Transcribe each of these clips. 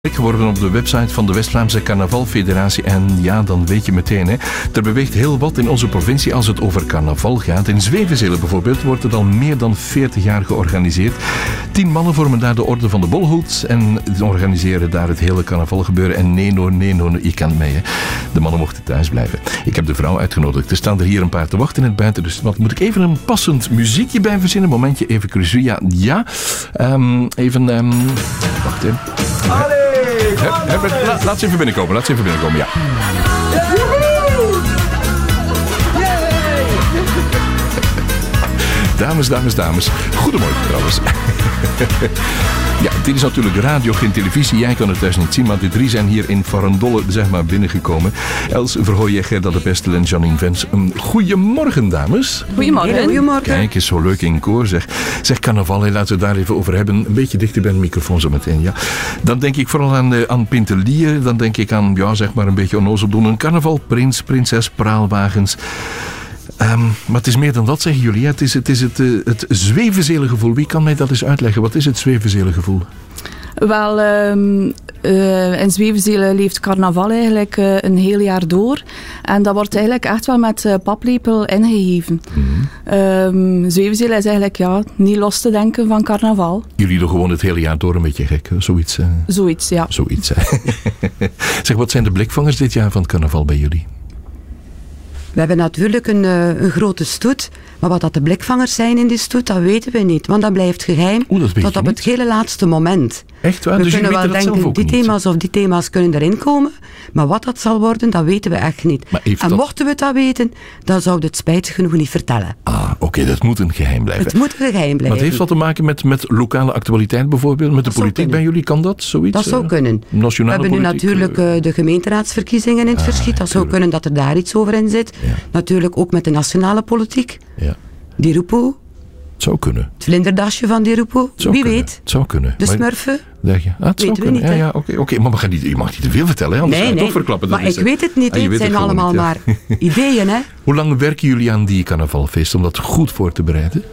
geworden op de website van de West-Vlaamse Carnavalfederatie. En ja, dan weet je meteen, hè, er beweegt heel wat in onze provincie als het over carnaval gaat. In Zwevenzelen bijvoorbeeld wordt het al meer dan 40 jaar georganiseerd. 10 mannen vormen daar de orde van de Bolhoed en organiseren daar het hele carnavalgebeuren. En nee, je kent mij, hè. De mannen mochten thuis blijven. Ik heb de vrouw uitgenodigd. Er staan er hier een paar te wachten in het buiten, dus wat moet ik even een passend muziekje bij verzinnen? Momentje, even cruisen. Ja. Wacht even. Laat ze even binnenkomen, ja. Dames. Goedemorgen trouwens. Ja, dit is natuurlijk radio, geen televisie. Jij kan het thuis niet zien, maar de 3 zijn hier in Farendolle, zeg maar, binnengekomen. Els Verhooyen, Gerda de Pestel en Janine Vens. Goedemorgen, dames. Goedemorgen. Kijk, is zo leuk in koor, zeg. Zeg, carnaval, laten we het daar even over hebben. Een beetje dichter bij de microfoon zo meteen, ja. Dan denk ik vooral aan Pintelier. Dan denk ik aan, ja, zeg maar, een beetje onnozel doen. Een carnaval, prins, prinses, praalwagens. Maar het is meer dan dat, zeggen jullie. Hè? Het is het Zwevenzelengevoel. Wie kan mij dat eens uitleggen? Wat is het Zwevenzelengevoel? Wel, in Zwevenzelen leeft carnaval eigenlijk een heel jaar door. En dat wordt eigenlijk echt wel met paplepel ingegeven. Zwevenzelen is eigenlijk niet los te denken van carnaval. Jullie doen gewoon het hele jaar door een beetje gek. Zoiets. Zoiets, ja. Zoiets. Zeg, wat zijn de blikvangers dit jaar van het carnaval bij jullie? We hebben natuurlijk een grote stoet, maar wat dat de blikvangers zijn in die stoet, dat weten we niet, want dat blijft geheim tot op het hele laatste moment. Echt waar? We dus kunnen wel denken, die niet. thema's of die thema's kunnen erin komen, maar wat dat zal worden, dat weten we echt niet. En mochten we dat weten, dan zouden we het spijtig genoeg niet vertellen. Oké, dat moet een geheim blijven. Het moet een geheim blijven. Maar het heeft wat te maken met lokale actualiteit bijvoorbeeld, met de politiek bij jullie, kan dat? Zoiets? Dat zou kunnen. Nationale we hebben nu politiek, natuurlijk de gemeenteraadsverkiezingen in het verschiet. Dat zou kunnen dat er daar iets over in zit. Ja. Natuurlijk ook met de nationale politiek. Ja. Die Roepo. Het zou kunnen. Het vlinderdasje van die Roepo. Wie weet. Het zou kunnen. De smurfen. Zeg je? Het zou kunnen. Niet, ja, oké. Maar je mag niet te veel vertellen, hè? Anders ga je het toch verklappen. Maar ik weet het niet. Het zijn allemaal maar ideeën, hè. Hoe lang werken jullie aan die carnavalfeest om dat goed voor te bereiden?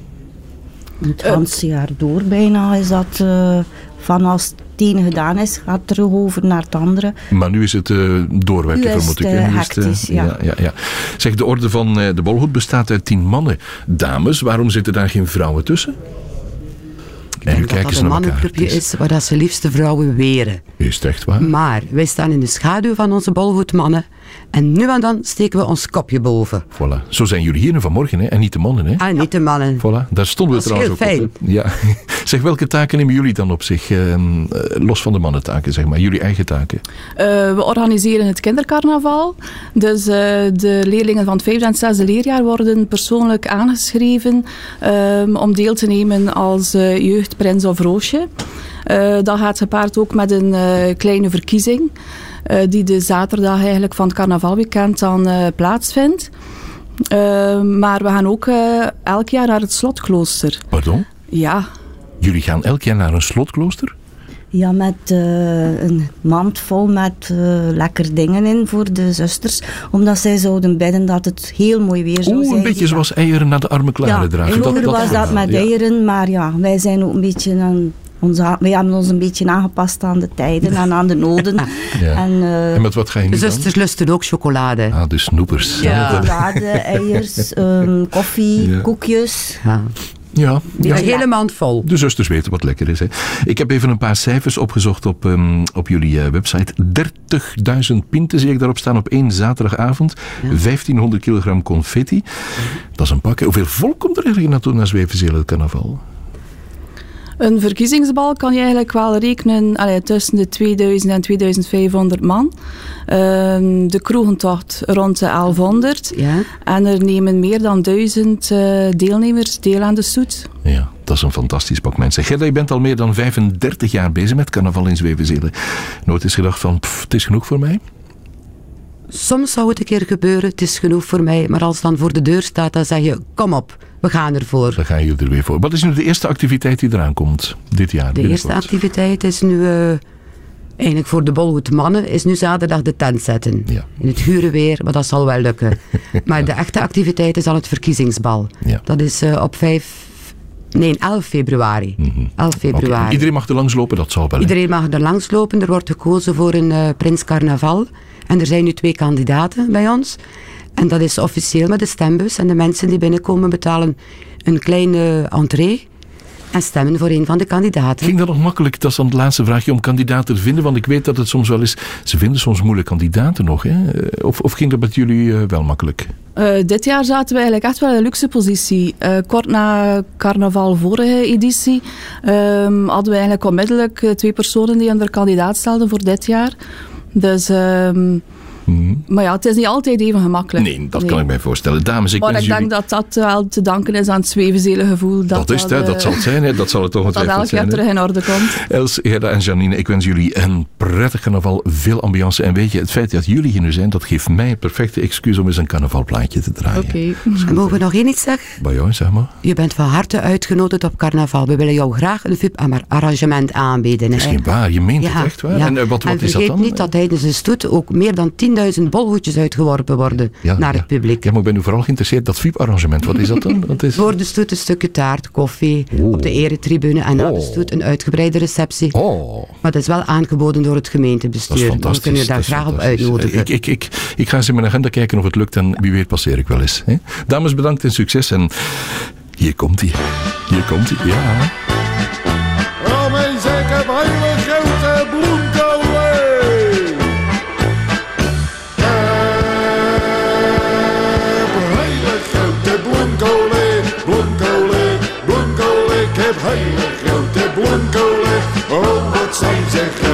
Het hele jaar door bijna is dat van als het ene gedaan is, gaat het er over naar het andere. Maar nu is het doorwerken, vermoed ik. Nu is het hectisch, ja. Zeg, de orde van de Bolhoed bestaat uit 10 mannen. Dames, waarom zitten daar geen vrouwen tussen? Ik denk dat dat een mannenclubje is waar dat ze liefst de vrouwen weren. Is het echt waar? Maar wij staan in de schaduw van onze Bolhoedmannen. En nu en dan steken we ons kopje boven. Voilà. Zo zijn jullie hier nu vanmorgen, hè? En niet de mannen, hè? Niet de mannen. Voilà. Daar stonden we trouwens ook fijn. op. Ja. Zeg, welke taken nemen jullie dan op zich? Los van de mannentaken, zeg maar. Jullie eigen taken. We organiseren het kindercarnaval. Dus de leerlingen van het 5e en 6e leerjaar worden persoonlijk aangeschreven om deel te nemen als jeugdprins of roosje. Dat gaat gepaard ook met een kleine verkiezing. Die de zaterdag eigenlijk van het carnavalweekend dan plaatsvindt. Maar we gaan ook elk jaar naar het slotklooster. Pardon? Ja. Jullie gaan elk jaar naar een slotklooster? Ja, met een mand vol met lekker dingen in voor de zusters. Omdat zij zouden bidden dat het heel mooi weer zou zijn. Een beetje zoals eieren naar de arme klaren dragen. Ja, vroeger was dat met eieren. Maar ja, wij zijn ook een beetje wij hebben ons een beetje aangepast aan de tijden en aan de noden. Ja. En met wat ga je nu de zusters lusten ook chocolade. De snoepers. Ja. Chocolade, eiers, koffie, koekjes. Ja. Een hele mand vol. De zusters weten wat lekker is. Hè. Ik heb even een paar cijfers opgezocht op jullie website. 30.000 pinten zie ik daarop staan op 1 zaterdagavond. 1500 kilogram confetti. Dat is een pak. Hoeveel volk komt er eigenlijk naartoe naar Zwevenzelen, het carnaval? Een verkiezingsbal kan je eigenlijk wel rekenen tussen de 2000 en 2500 man. De kroegentocht rond de 1100. Ja. En er nemen meer dan 1000 deelnemers deel aan de stoet. Ja, dat is een fantastisch pak mensen. Gerda, je bent al meer dan 35 jaar bezig met carnaval in Zwevenzelen. Nooit eens gedacht van, het is genoeg voor mij? Soms zou het een keer gebeuren, het is genoeg voor mij. Maar als het dan voor de deur staat, dan zeg je, kom op. We gaan ervoor. Dan gaan jullie er weer voor. Wat is nu de eerste activiteit die eraan komt dit jaar? De eerste activiteit is nu, eigenlijk voor de Bolhoed mannen, is nu zaterdag de tent zetten. Ja. In het gure weer, maar dat zal wel lukken. Maar de echte activiteit is al het verkiezingsbal. Ja. Dat is op 5 Nee, 11 februari. 11 februari. Okay. Iedereen mag er langslopen, dat zal wel. Iedereen mag er langslopen. Er wordt gekozen voor een Prins Carnaval. En er zijn nu 2 kandidaten bij ons. En dat is officieel met de stembus. En de mensen die binnenkomen betalen een kleine entree. En stemmen voor een van de kandidaten. Ging dat nog makkelijk, dat is dan het laatste vraagje, om kandidaten te vinden? Want ik weet dat het soms wel is, ze vinden soms moeilijke kandidaten nog. Hè? Of ging dat met jullie wel makkelijk? Dit jaar zaten we eigenlijk echt wel in een luxe positie. Kort na carnaval vorige editie hadden we eigenlijk onmiddellijk 2 personen die hun kandidaat stelden voor dit jaar. Dus... Maar ja, het is niet altijd even gemakkelijk. Nee, dat kan ik mij voorstellen. Dames, ik denk dat dat wel te danken is aan het zwevenzelige Dat is het, dat zal het zijn. Hè. Dat zal het toch ongetwijfeld zijn. Dat elk jaar terug in orde komt. Els, Gerda en Janine, ik wens jullie een prettig carnaval, veel ambiance. En weet je, het feit dat jullie hier nu zijn, dat geeft mij een perfecte excuus om eens een carnavalplaatje te draaien. Oké. Mogen we nog één iets zeggen? Bij jou, zeg maar. Je bent van harte uitgenodigd op carnaval. We willen jou graag een VIP-arrangement aanbieden. Dat is geen waar, je meent het echt waar. Ja. En wat is dat dan? Vergeet niet dat tijdens de stoet ook meer dan 10.000 bolhoedjes uitgeworpen worden naar het publiek. Ja, maar ik ben nu vooral geïnteresseerd, dat VIP-arrangement, wat is dat dan? Voor de stoet een stukje taart, koffie, op de eretribune en na de stoet een uitgebreide receptie. Maar dat is wel aangeboden door het gemeentebestuur. Dat is fantastisch. We kunnen je daar graag op uitnodigen. Ik ga eens in mijn agenda kijken of het lukt en wie weet passeer ik wel eens. Hè? Dames, bedankt en succes en hier komt hij. Hier komt hij, ja. Oh, mijn zeker hele grote bloemkolen. Hele grote bloemkolen, bloemkolen, bloemkolen. Ik heb hele grote bloemkolen. Oh, wat zijn ze groot.